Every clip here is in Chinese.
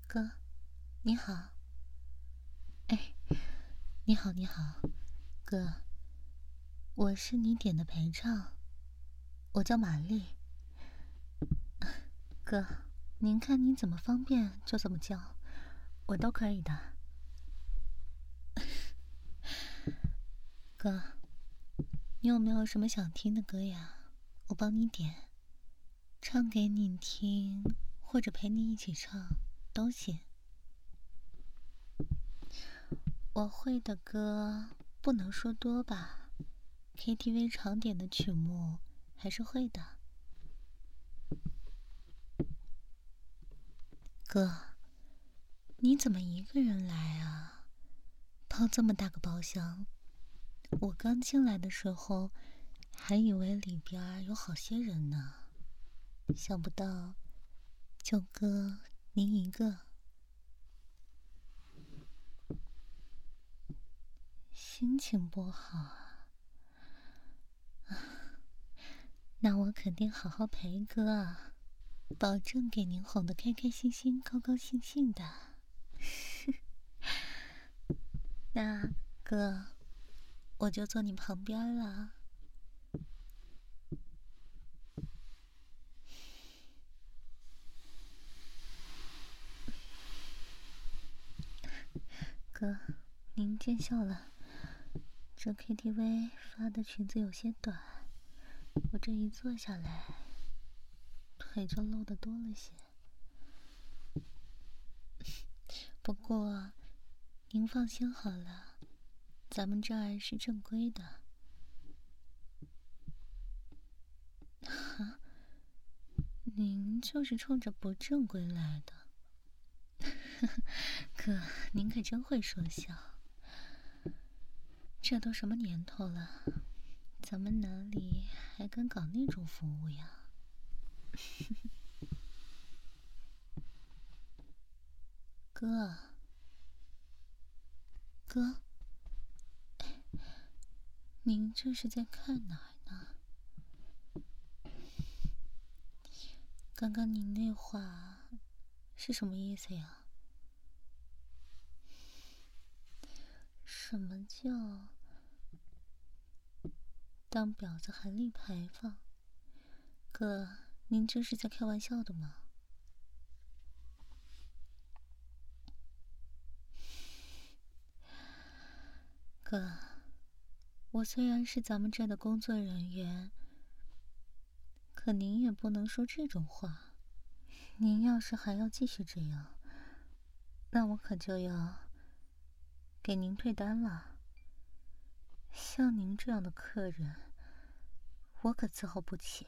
哥，你好。哎，你好，你好，哥，我是你点的陪唱，我叫玛丽。哥，您看您怎么方便就怎么叫，我都可以的。哥，你有没有什么想听的歌呀？我帮你点，唱给你听，或者陪你一起唱都行。我会的歌不能说多吧， KTV 常点的曲目还是会的。哥，你怎么一个人来啊？包这么大个包厢，我刚进来的时候还以为里边有好些人呢，想不到就哥您一个。心情不好啊？那我肯定好好陪哥啊，保证给您哄得开开心心、高高兴兴的。那哥，我就坐你旁边了。哥，您见笑了。这 KTV 发的裙子有些短，我这一坐下来，腿就露得多了些。不过，您放心好了，咱们这儿是正规的。哈，您就是冲着不正规来的。哥，您可真会说笑。这都什么年头了，咱们哪里还敢搞那种服务呀？哥，哥，您这是在看哪儿呢？刚刚您那话是什么意思呀？什么叫当婊子还立牌坊？哥，您这是在开玩笑的吗？哥，我虽然是咱们这的工作人员，可您也不能说这种话。您要是还要继续这样，那我可就要给您退单了。像您这样的客人，我可伺候不起。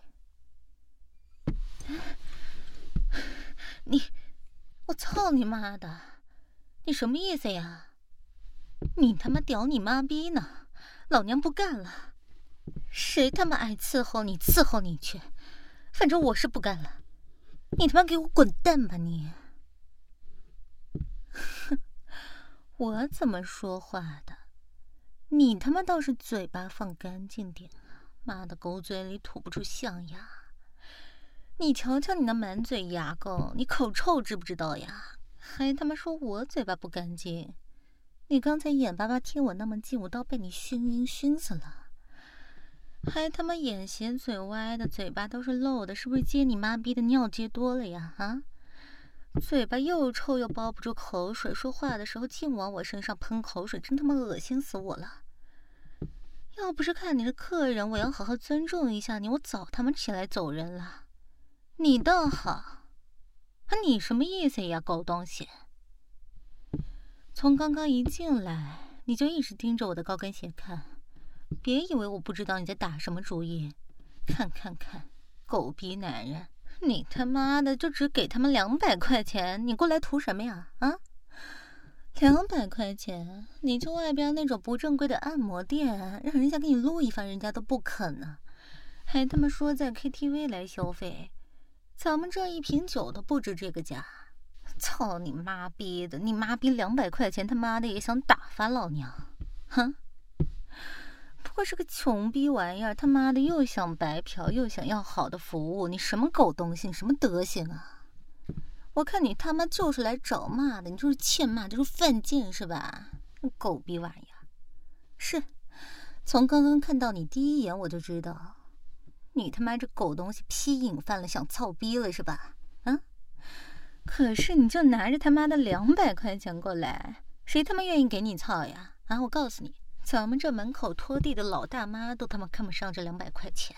我操你妈的！你什么意思呀？你他妈屌你妈逼呢！老娘不干了！谁他妈爱伺候你伺候你去，反正我是不干了。你他妈给我滚蛋吧你！哼，我怎么说话的？你他妈倒是嘴巴放干净点啊！妈的，狗嘴里吐不出象牙。你瞧瞧你那满嘴牙垢，你口臭知不知道呀？还他妈说我嘴巴不干净！你刚才眼巴巴贴我那么近，我倒被你熏晕熏死了。还他妈眼斜嘴歪的，嘴巴都是漏的，是不是接你妈逼的尿接多了呀？啊！嘴巴又臭又包不住口水，说话的时候净往我身上喷口水，真他妈恶心死我了。要不是看你是客人，我要好好尊重一下你，我早他妈起来走人了。你倒好，你什么意思呀，狗东西？从刚刚一进来，你就一直盯着我的高跟鞋看，别以为我不知道你在打什么主意。看，狗逼男人，你他妈的就只给他们200块钱，你过来图什么呀？啊，200块钱，你去外边那种不正规的按摩店，让人家给你撸一番，人家都不肯呢，还他妈说在 KTV 来消费，咱们这一瓶酒都不值这个价。操你妈逼的！你妈逼200块钱，他妈的也想打发老娘？哼！不过是个穷逼玩意儿，他妈的又想白嫖，又想要好的服务，你什么狗东西，你什么德行啊？ 我看你他妈就是来找骂的，你就是欠骂，就是犯贱是吧？狗逼玩意儿！是，从刚刚看到你第一眼我就知道，你他妈这狗东西批瘾犯了，想操逼了是吧？啊！可是你就拿着他妈的200块钱过来，谁他妈愿意给你操呀？啊！我告诉你，咱们这门口拖地的老大妈都他妈看不上这200块钱。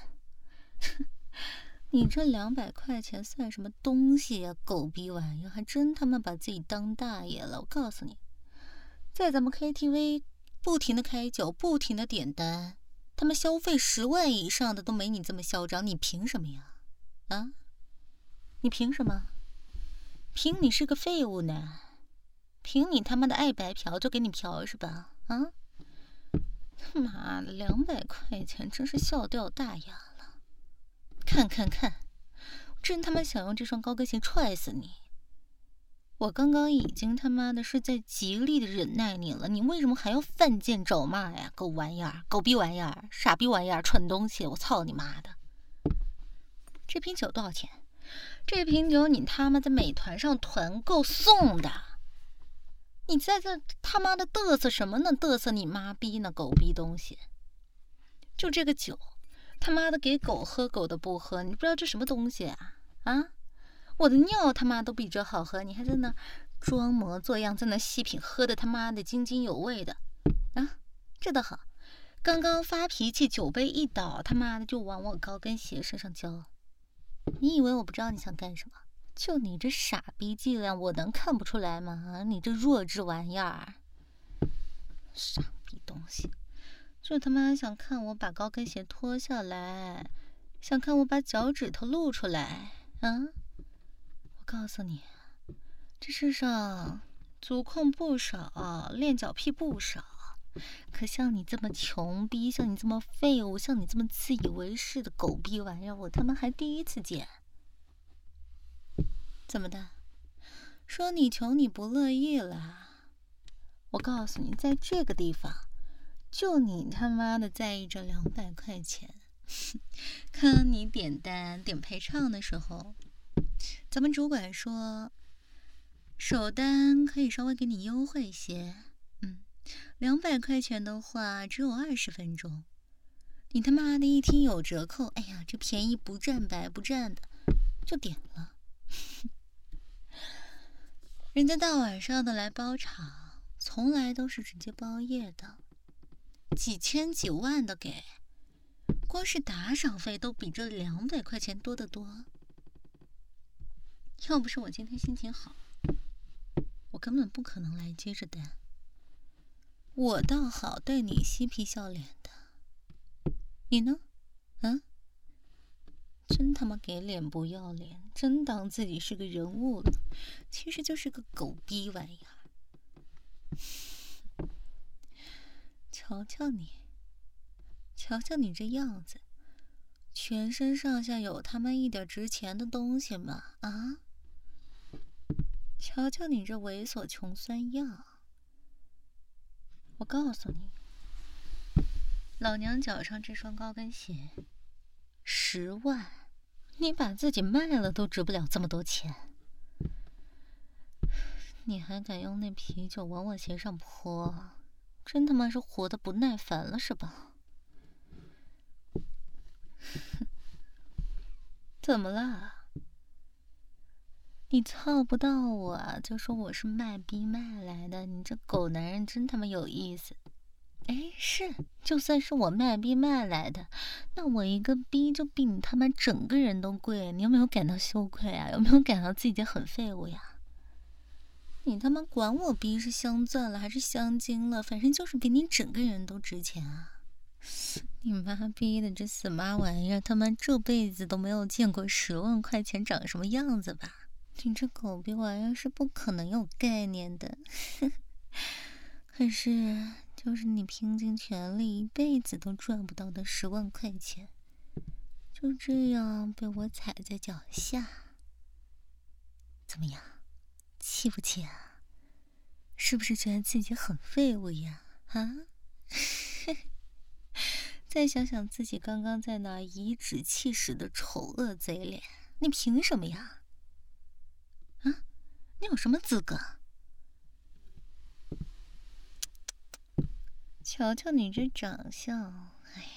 你这200块钱算什么东西呀？狗逼玩意儿，还真他妈把自己当大爷了！我告诉你，在咱们 KTV 不停的开酒，不停的点单，他们消费10万以上的都没你这么嚣张，你凭什么呀？啊？你凭什么？凭你是个废物呢？凭你他妈的爱白嫖就给你嫖是吧？啊？妈的，200块钱真是笑掉大牙了！看看看，真他妈想用这双高跟鞋踹死你！我刚刚已经他妈的是在极力的忍耐你了，你为什么还要犯贱找骂呀？狗玩意儿，狗逼玩意儿，傻逼玩意儿，蠢东西！我操你妈的！这瓶酒多少钱？这瓶酒你他妈在美团上团购送的，你在这他妈的嘚瑟什么呢？嘚瑟你妈逼呢，狗逼东西！就这个酒，他妈的给狗喝，狗的不喝，你不知道这什么东西啊？啊！我的尿他妈都比这好喝，你还在那装模作样，在那细品，喝的他妈的津津有味的啊！这倒好，刚刚发脾气，酒杯一倒，他妈的就往我高跟鞋身上浇。你以为我不知道你想干什么？就你这傻逼伎俩，我能看不出来吗？你这弱智玩意儿，傻逼东西！就他妈想看我把高跟鞋脱下来，想看我把脚趾头露出来啊！我告诉你，这世上足控不少，练脚癖不少，可像你这么穷逼，像你这么废物，像你这么自以为是的狗逼玩意儿，我他妈还第一次见。怎么的？说你穷你不乐意了？我告诉你，在这个地方，就你他妈的在意这200块钱。看你点单点陪唱的时候，咱们主管说首单可以稍微给你优惠些，200块钱的话只有20分钟。你他妈的一听有折扣，哎呀，这便宜不占白不占的，就点了。人家大晚上的来包场，从来都是直接包夜的，几千几万的给，光是打赏费都比这200块钱多得多。要不是我今天心情好，我根本不可能来接着单。我倒好，对你嬉皮笑脸的，你呢？真他妈给脸不要脸，真当自己是个人物了，其实就是个狗逼玩意儿。瞧瞧你，瞧瞧你这样子，全身上下有他妈一点值钱的东西吗？啊？瞧瞧你这猥琐穷酸样！我告诉你，老娘脚上这双高跟鞋10万，你把自己卖了都值不了这么多钱。你还敢用那啤酒往我鞋上泼？真他妈是活得不耐烦了是吧？怎么了？你操不到我就说我是卖逼卖来的，你这狗男人真他妈有意思。哎，是，就算是我卖逼卖来的，那我一个逼就比你他妈整个人都贵，你有没有感到羞愧啊？有没有感到自己很废物呀？你他妈管我逼是镶钻了还是镶金了，反正就是比你整个人都值钱啊！你妈逼的这死妈玩意儿，他妈这辈子都没有见过10万块钱长什么样子吧？你这狗逼玩意儿是不可能有概念的。可是就是你拼尽全力一辈子都赚不到的10万块钱，就这样被我踩在脚下，怎么样？气不气啊？是不是觉得自己很废物呀？啊？再想想自己刚刚在那颐指气使的丑恶嘴脸，你凭什么呀？啊？ 你有什么资格？瞧瞧你这长相，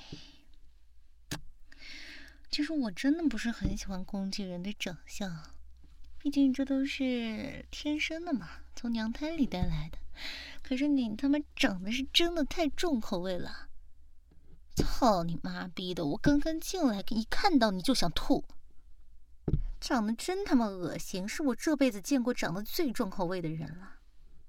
其实我真的不是很喜欢攻击人的长相，毕竟这都是天生的嘛，从娘胎里带来的。可是你他妈长得是真的太重口味了，操你妈逼的！我刚刚进来一看到你就想吐，长得真他妈恶心，是我这辈子见过长得最重口味的人了。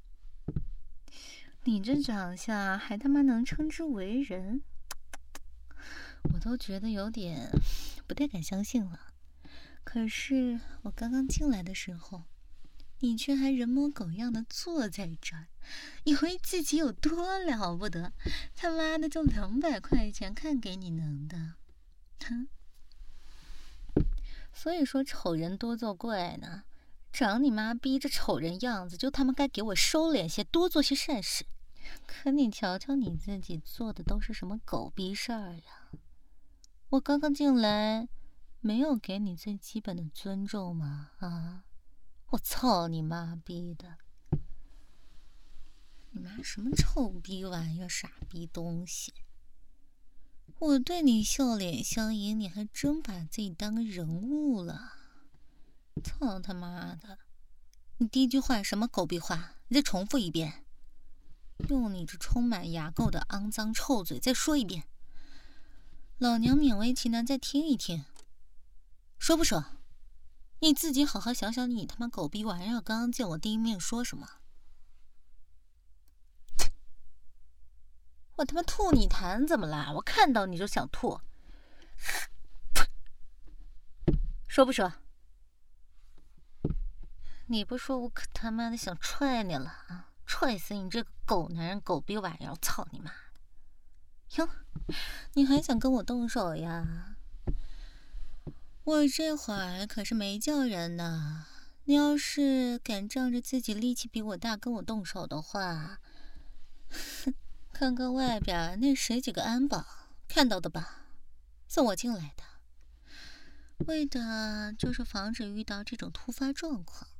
你这长相还他妈能称之为人，我都觉得有点不太敢相信了。可是我刚刚进来的时候，你却还人模狗样的坐在这儿，以为自己有多了不得，他妈的就200块钱，看给你能的，哼！所以说丑人多作怪呢，长你妈逼着丑人样子，就他妈该给我收敛些，多做些善事。可你瞧瞧你自己做的都是什么狗逼事儿呀！我刚刚进来，没有给你最基本的尊重吗？啊！我操你妈逼的！你妈什么臭逼玩意儿，傻逼东西！我对你笑脸相迎，你还真把自己当个人物了！操他妈的！你第一句话什么狗逼话？你再重复一遍！用你这充满牙垢的肮脏臭嘴再说一遍！老娘勉为其难再听一听，说不说？你自己好好想想，你他妈狗逼玩意儿，刚刚见我第一面说什么？我他妈吐你痰怎么啦？我看到你就想吐，说不说？你不说，我可他妈的想踹你了啊！踹死你这个狗男人、狗逼玩意儿！我操你妈的！哟，你还想跟我动手呀？我这会儿可是没叫人呢，你要是敢仗着自己力气比我大跟我动手的话，刚刚外边那10几个安保看到的吧？送我进来的，为的就是防止遇到这种突发状况。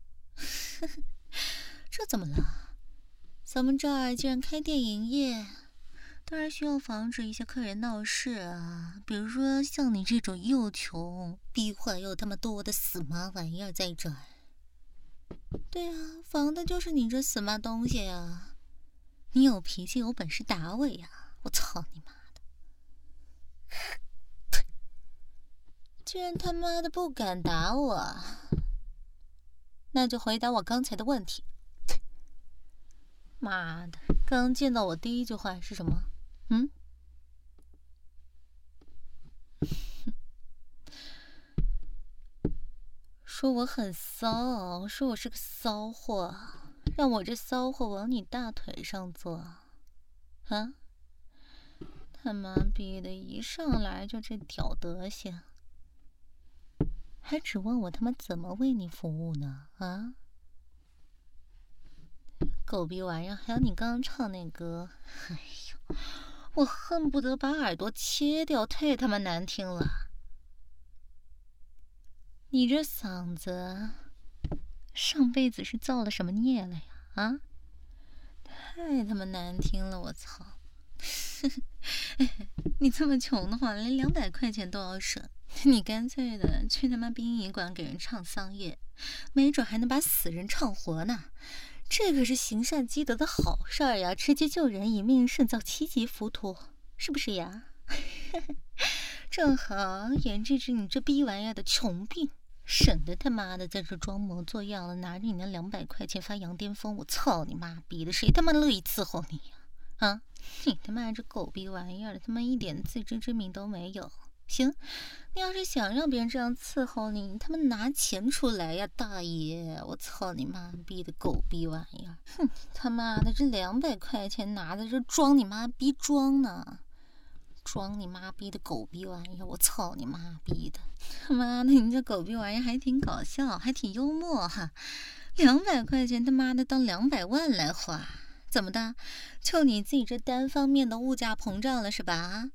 这怎么了？咱们这儿既然开店营业，当然需要防止一些客人闹事啊，比如说像你这种又穷逼坏又他妈多的死妈玩意儿在这儿。对啊，防的就是你这死妈东西啊！你有脾气有本事打我呀！我操你妈的！既然他妈的不敢打我，那就回答我刚才的问题。妈的，刚见到我第一句话是什么？说我很骚，说我是个骚货，让我这骚货往你大腿上坐，啊？他妈逼的，一上来就这屌德行，还指望我他妈怎么为你服务呢？啊？狗逼玩意儿！还有你刚刚唱那歌，哎呦，我恨不得把耳朵切掉，太他妈难听了！你这嗓子，上辈子是造了什么孽了呀？啊，太他妈难听了！我操！你这么穷的话，连200块钱都要省，你干脆的去他妈殡仪馆给人唱丧乐，没准还能把死人唱活呢。这可是行善积德的好事儿呀！直接救人一命，胜造7级浮屠，是不是呀？正好研制治你这逼玩意儿的穷病，省得他妈的在这装模作样的拿着你那200块钱发羊癫疯！我操你妈逼的，谁他妈乐意伺候你呀？啊，你他妈这狗逼玩意儿的，他妈一点自知之明都没有！行，你要是想让别人这样伺候你，你他妈拿钱出来呀，大爷！我操你妈逼的狗逼玩意儿！哼，他妈的这200块钱拿在这装你妈逼装呢，装你妈逼的狗逼玩意儿！我操你妈逼的！他妈的，你这狗逼玩意儿还挺搞笑，还挺幽默哈！200块钱他妈的当200万来花，怎么的？就你自己这单方面的物价膨胀了是吧？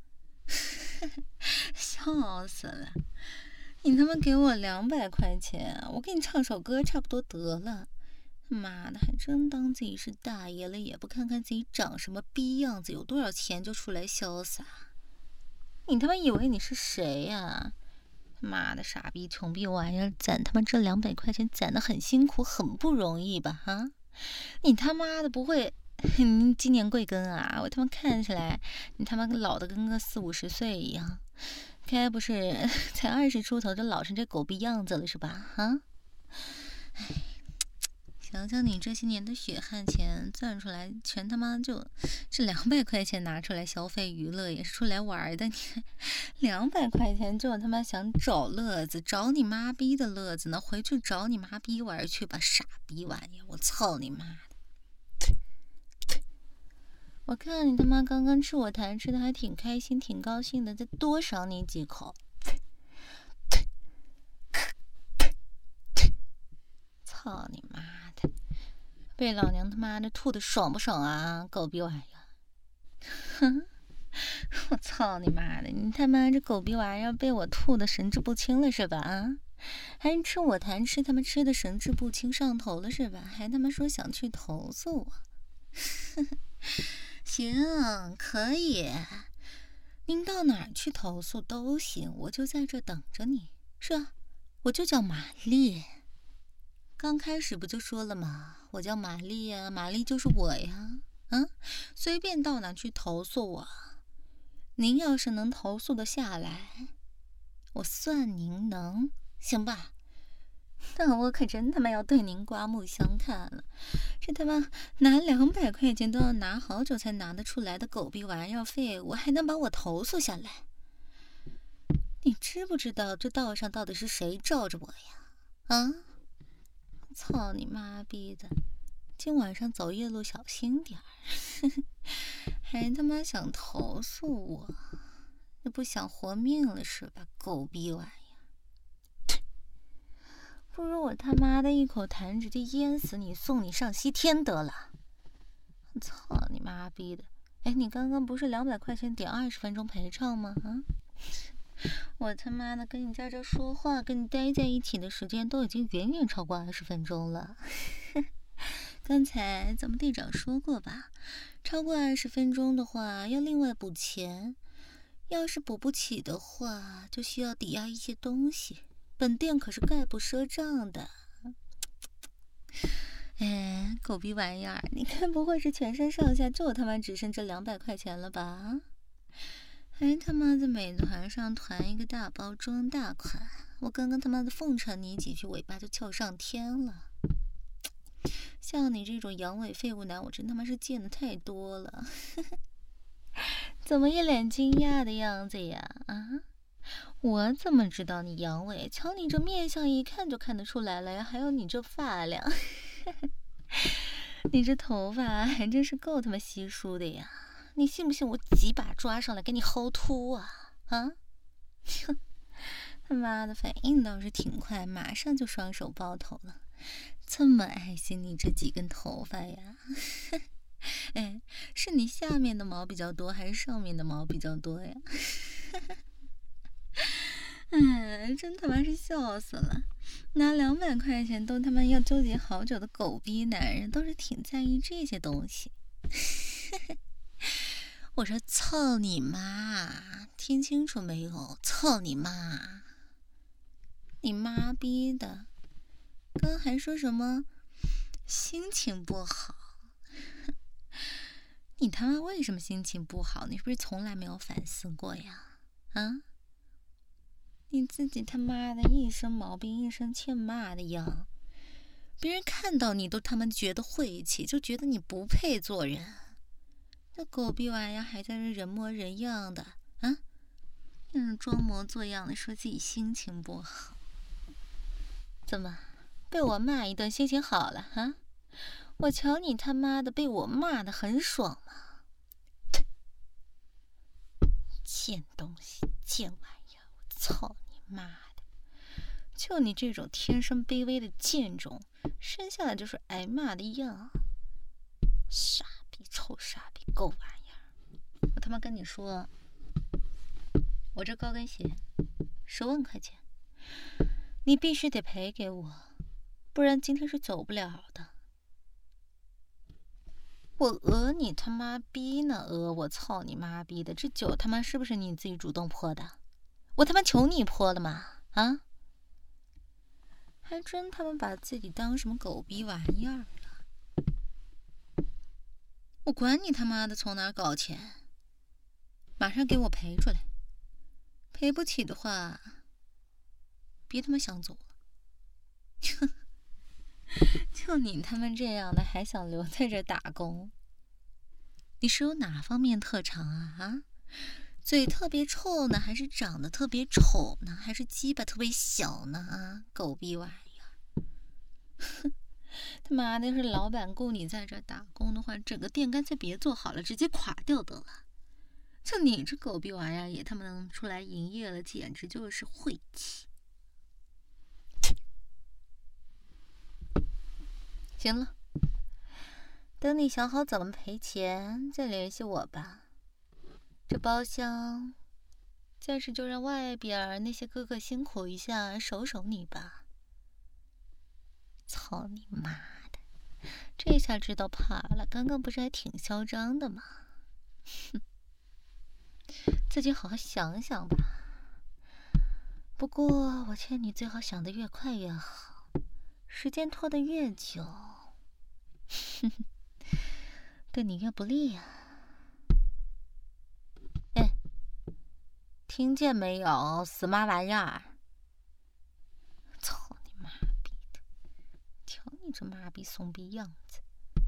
笑死了！你他妈给我200块钱，我给你唱首歌差不多得了。 妈的，还真当自己是大爷了，也不看看自己长什么逼样子，有多少钱就出来潇洒。你他妈以为你是谁呀？妈的，傻逼穷逼玩意儿，攒他妈这200块钱攒得很辛苦，很不容易吧？啊，你他妈的不会，你今年贵庚啊？我他妈看起来你他妈老的跟个40、50岁一样，该不是才20出头就老成这狗逼样子了是吧？啊，哎。想想你这些年的血汗钱赚出来，全他妈就这200块钱拿出来消费娱乐，也是出来玩的。你200块钱就他妈想找乐子，找你妈逼的乐子呢？回去找你妈逼玩去吧，傻逼玩意儿！我操你妈的！我看你他妈刚刚吃我痰吃的还挺开心，挺高兴的，再多赏你几口。操你妈的！被老娘他妈的吐的爽不爽啊？狗逼玩意儿！哼！我操你妈的！你他妈这狗逼玩意儿被我吐的神志不清了是吧？啊！还吃我痰吃他妈吃的神志不清上头了是吧？还他妈说想去投诉我！行，可以，您到哪儿去投诉都行，我就在这等着你。是啊，我就叫玛丽。刚开始不就说了吗？我叫玛丽呀，玛丽就是我呀。随便到哪去投诉我，您要是能投诉得下来，我算您能，行吧？那我可真他妈要对您刮目相看了。这他妈拿200块钱都要拿好久才拿得出来的狗逼玩意儿废物，还能把我投诉下来？你知不知道这道上到底是谁罩着我呀？啊？操你妈逼的！今晚上走夜路小心点儿！还他妈想投诉我？你不想活命了是吧？狗逼玩意儿！不如我他妈的一口痰直接淹死你，送你上西天得了！操你妈逼的！哎，你刚刚不是200块钱点20分钟陪唱吗？啊！我他妈的跟你在这说话，跟你待在一起的时间都已经远远超过20分钟了。刚才咱们队长说过吧，超过20分钟的话要另外补钱，要是补不起的话，就需要抵押一些东西。本店可是概不赊账的。哎，狗逼玩意儿，你看不会是全身上下就他妈只剩这200块钱了吧？还他妈在美团上团一个大包装大款，我刚刚他妈的奉承你几句，尾巴就翘上天了。像你这种阳痿废物男，我真他妈是见的太多了。怎么一脸惊讶的样子呀？啊，我怎么知道你阳痿？瞧你这面相，一看就看得出来了呀。还有你这发量，你这头发还真是够他妈稀疏的呀。你信不信我几把抓上来给你薅秃啊？啊！他妈的反应倒是挺快，马上就双手抱头了。这么爱惜你这几根头发呀？哎，是你下面的毛比较多，还是上面的毛比较多呀？哎，真他妈是笑死了！拿200块钱都他妈要纠结好久的狗逼男人，都是挺在意这些东西。我说操你妈！听清楚没有？操你妈！你妈逼的！刚还说什么心情不好？你他妈为什么心情不好？你是不是从来没有反思过呀？啊？你自己他妈的一身毛病一身欠骂的样，别人看到你都他妈觉得晦气，就觉得你不配做人。这狗逼玩意儿还在这人模人样的啊！装模作样的说自己心情不好，怎么被我骂一顿心情好了啊？我瞧你他妈的被我骂的很爽吗？贱东西，贱玩意儿！我操你妈的！就你这种天生卑微的贱种，生下来就是挨骂的样。傻逼，臭傻逼，狗玩意儿！我他妈跟你说，我这高跟鞋10万块钱，你必须得赔给我，不然今天是走不了的。 我讹你他妈逼呢？我操你妈逼的！这酒他妈是不是你自己主动泼的？我他妈求你泼的吗？啊？还真他妈把自己当什么狗逼玩意儿了！我管你他妈的从哪儿搞钱，马上给我赔出来！赔不起的话，别他妈想走了！就你他妈这样的，还想留在这打工？你是有哪方面特长啊？啊，嘴特别臭呢，还是长得特别丑呢，还是鸡巴特别小呢？啊，狗逼玩意儿！哼，他妈的，要是老板雇你在这打工的话，整个店干脆别做好了，直接垮掉得了。就你这狗逼玩意儿，也他妈能出来营业了，简直就是晦气！行了，等你想好怎么赔钱，再联系我吧。这包厢，暂时就让外边那些哥哥辛苦一下，守守你吧。操你妈的！这下知道怕了，刚刚不是还挺嚣张的吗？哼，自己好好想想吧。不过我劝你最好想得越快越好，时间拖得越久，哼哼，对你越不利啊。哎，听见没有，死妈玩意儿！操你妈逼的！瞧你这妈逼怂逼样子。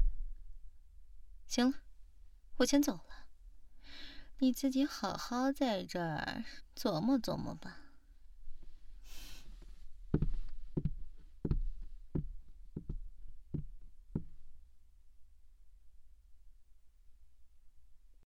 行了，我先走了，你自己好好在这儿琢磨琢磨吧。